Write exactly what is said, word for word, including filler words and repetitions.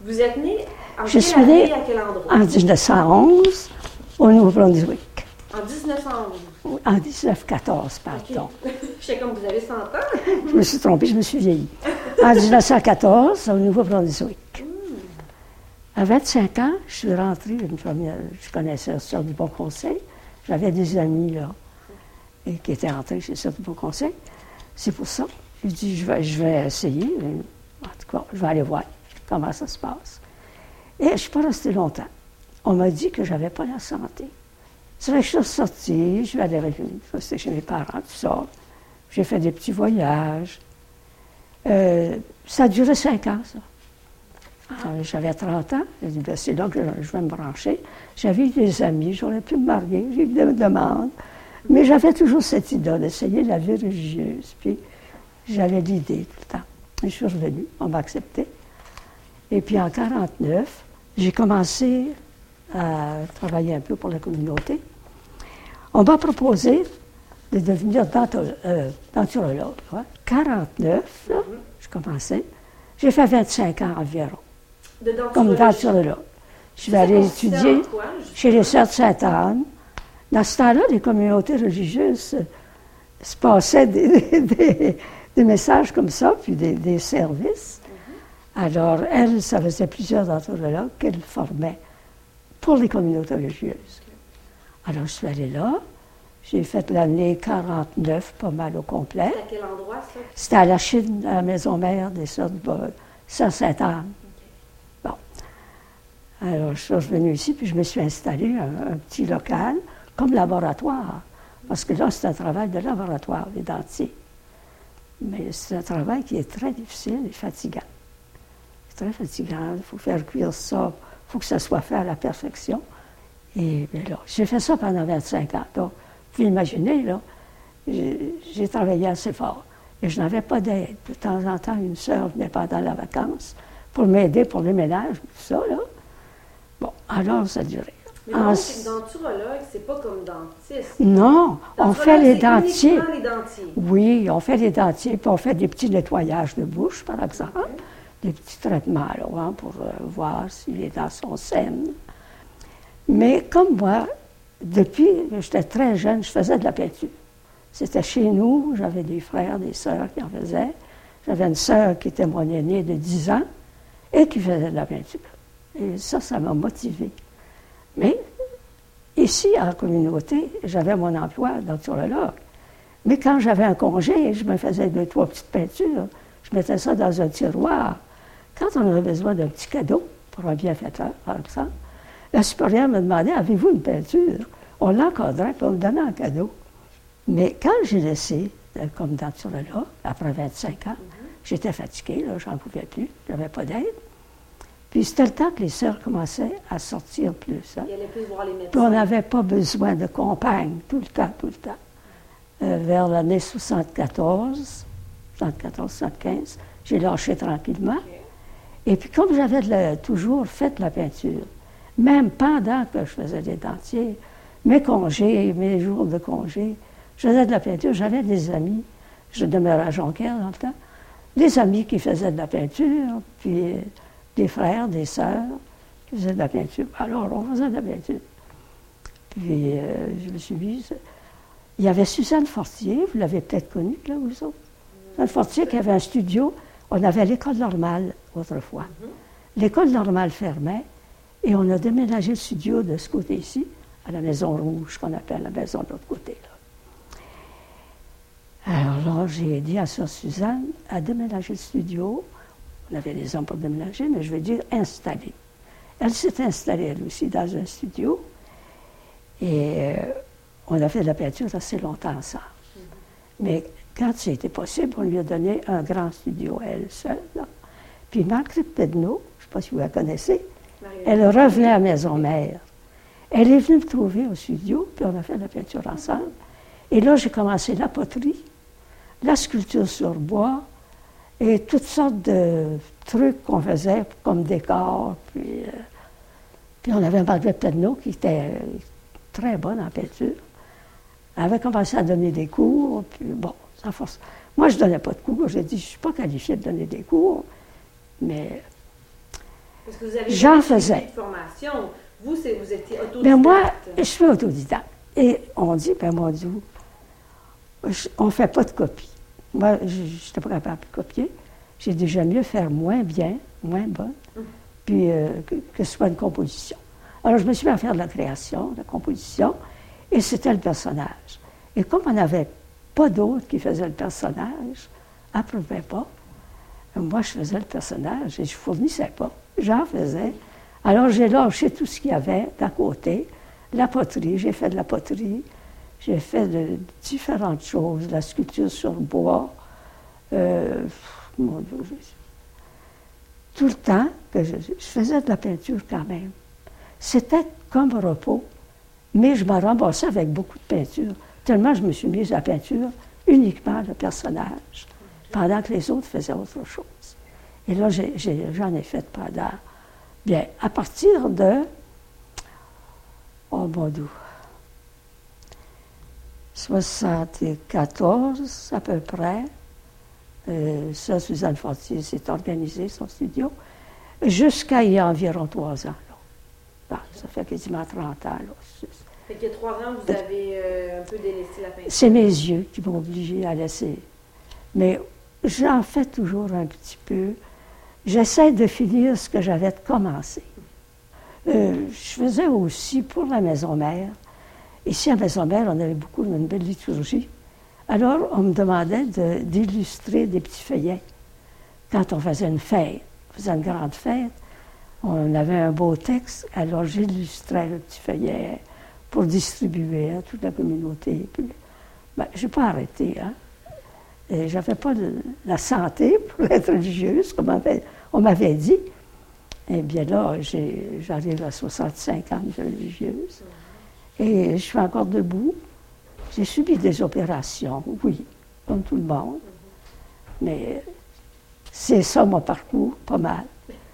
Vous êtes né en Je quelle suis année, née à quel endroit? en dix-neuf cent onze, au Nouveau-Brunswick. En dix-neuf cent onze. En dix-neuf quatorze, pardon. Okay. Je sais comme vous avez cent ans. Je me suis trompée, je me suis vieillie. En dix-neuf cent quatorze, au Nouveau-Brunswick. Mm. À vingt-cinq ans, je suis rentrée, une première, je connaissais Sœur du Bon Conseil. J'avais des amis là, et qui étaient entrés chez Sœur du Bon Conseil. C'est pour ça. J'ai dit, je vais, je vais essayer. En tout cas, je vais aller voir comment ça se passe. Et je ne suis pas restée longtemps. On m'a dit que je n'avais pas la santé. C'est vrai que je suis sortie, je vais aller rester chez mes parents, tout ça. J'ai fait des petits voyages. Euh, ça a duré cinq ans, ça. Alors, j'avais trente ans. J'ai dit, ben, c'est là que je vais me brancher. J'avais eu des amis, j'aurais pu me marier, j'ai eu des demandes. Mais j'avais toujours cette idée d'essayer la vie religieuse. Puis j'avais l'idée tout le temps. Et je suis revenue, on m'a accepté. Et puis en quarante-neuf, j'ai commencé à travailler un peu pour la communauté. On m'a proposé de devenir denturologue. Euh, denturologue hein. quarante-neuf, là, je commençais. J'ai fait vingt-cinq ans environ. De denturologue. Comme denturologue. Je vais aller étudier quoi, chez les Sœurs de Sainte-Anne. Dans ce temps-là, les communautés religieuses se passaient des, des, des messages comme ça, puis des, des services. Mm-hmm. Alors, elle, ça faisait plusieurs denturologues qu'elle formait pour les communautés religieuses. Alors, je suis allée là. J'ai fait l'année quarante-neuf, pas mal au complet. C'était à quel endroit, ça? C'était à la Chine, à la maison mère des Sœurs de Sainte-Anne. Okay. Bon. Alors, je suis revenue ici, puis je me suis installée un, un petit local comme laboratoire. Parce que là, c'est un travail de laboratoire, les dentiers. Mais c'est un travail qui est très difficile et fatigant. C'est très fatigant. Il faut faire cuire ça. Il faut que ça soit fait à la perfection. Et bien là, j'ai fait ça pendant vingt-cinq ans. Donc, vous pouvez imaginer, là, j'ai, j'ai travaillé assez fort. Et je n'avais pas d'aide. De temps en temps, une sœur venait pendant la vacance pour m'aider pour les ménages, tout ça, là. Bon, alors, ça durait. Mais donc, c'est que denturologue, c'est pas comme dentiste. Non, on fait les dentiers. les dentiers. Oui, on fait les dentiers, puis on fait des petits nettoyages de bouche, par exemple. Okay. Des petits traitements, là, hein, pour euh, voir si les dents sont saines. Mais comme moi, depuis que j'étais très jeune, je faisais de la peinture. C'était chez nous, j'avais des frères, des sœurs qui en faisaient. J'avais une sœur qui était mon aînée de dix ans et qui faisait de la peinture. Et ça, ça m'a motivée. Mais ici, à la communauté, j'avais mon emploi denturologue. Mais quand j'avais un congé, je me faisais deux, trois petites peintures. Je mettais ça dans un tiroir. Quand on avait besoin d'un petit cadeau pour un bienfaiteur, par exemple, la supérieure me demandait, avez-vous une peinture? On l'encadrait, puis on me donnait un cadeau. Mais quand j'ai laissé comme denturologue, après vingt-cinq ans, mm-hmm. j'étais fatiguée, là, j'en pouvais plus, j'avais pas d'aide. Puis c'était le temps que les sœurs commençaient à sortir plus. Hein. Ils allaient plus voir les médecins. Puis on n'avait pas besoin de compagne, tout le temps, tout le temps. Euh, vers l'année soixante-quatorze, soixante-quatorze soixante-quinze, j'ai lâché tranquillement. Okay. Et puis comme j'avais de la, toujours fait de la peinture, même pendant que je faisais des dentiers, mes congés, mes jours de congé, je faisais de la peinture, j'avais des amis, je demeurais à Jonquière dans le temps, des amis qui faisaient de la peinture, puis des frères, des sœurs qui faisaient de la peinture. Alors, on faisait de la peinture. Puis, euh, je me suis mise... Il y avait Suzanne Fortier, vous l'avez peut-être connue, là, vous autres. Suzanne Fortier qui avait un studio. On avait l'école normale, autrefois. Mm-hmm. L'école normale fermait, et on a déménagé le studio de ce côté-ci, à la Maison Rouge, qu'on appelle la maison de l'autre côté, là. Alors là, j'ai aidé à Sœur Suzanne à déménager le studio. On avait des hommes pour déménager, mais je vais dire installer. Elle s'est installée, elle aussi, dans un studio. Et euh, on a fait de la peinture assez longtemps ensemble. Mm-hmm. Mais quand c'était possible, on lui a donné un grand studio à elle seule. Là. Puis Marguerite Pedneau, je ne sais pas si vous la connaissez, Marie-Hélène. Elle revenait à Maison-Mère. Elle est venue me trouver au studio, puis on a fait de la peinture ensemble. Et là, j'ai commencé la poterie, la sculpture sur bois, et toutes sortes de trucs qu'on faisait comme décor. Puis, euh, puis on avait Marguerite Pedneau qui était très bonne en peinture. Elle avait commencé à donner des cours, puis bon, sans force. Moi, je ne donnais pas de cours. J'ai dit, je ne suis pas qualifiée de donner des cours, mais Parce que vous avez J'en une faisais. formation. Vous, c'est, vous étiez autodidacte. Ben moi, je suis autodidacte. Et on dit, ben mon Dieu, on ne fait pas de copie. Moi, je n'étais pas capable de copier. J'ai déjà mieux faire moins bien, moins bonne, puis euh, que, que ce soit une composition. Alors, je me suis mis à faire de la création, de la composition, et c'était le personnage. Et comme on n'avait pas d'autres qui faisaient le personnage, approuvait pas, moi, je faisais le personnage et je ne fournissais pas. J'en faisais. Alors, j'ai lâché tout ce qu'il y avait d'à côté. La poterie, j'ai fait de la poterie. J'ai fait de différentes choses, la sculpture sur bois. Euh, mon Dieu, je... Tout le temps, que je, je faisais de la peinture quand même. C'était comme repos, mais je me ramassais avec beaucoup de peinture. Tellement je me suis mise à la peinture uniquement le personnage, pendant que les autres faisaient autre chose. Et là, j'ai, j'ai, j'en ai fait pendant... Bien, à partir de... Oh, mon Dieu. soixante-quatorze, à peu près. Euh, ça, Suzanne Fortier s'est organisé son studio. Jusqu'à il y a environ trois ans. Là. Ah, ça fait quasiment trente ans. Là. Fait qu'il y a trois ans, vous avez euh, un peu délaissé la peinture. C'est mes yeux qui m'ont obligée à laisser. Mais j'en fais toujours un petit peu. J'essaie de finir ce que j'avais commencé. Euh, je faisais aussi pour la maison mère. Ici, à la maison mère, on avait beaucoup une belle liturgie. Alors, on me demandait de, d'illustrer des petits feuillets. Quand on faisait une fête, on faisait une grande fête, on avait un beau texte, alors j'illustrais le petit feuillet pour distribuer à toute la communauté. Puis, ben, je n'ai pas arrêté, hein. Et j'avais pas de, la santé pour être religieuse, comme on, avait, on m'avait dit. Eh bien là, j'ai, j'arrive à soixante-cinq ans de religieuse. Et je suis encore debout. J'ai subi des opérations, oui, comme tout le monde. Mais c'est ça mon parcours, pas mal.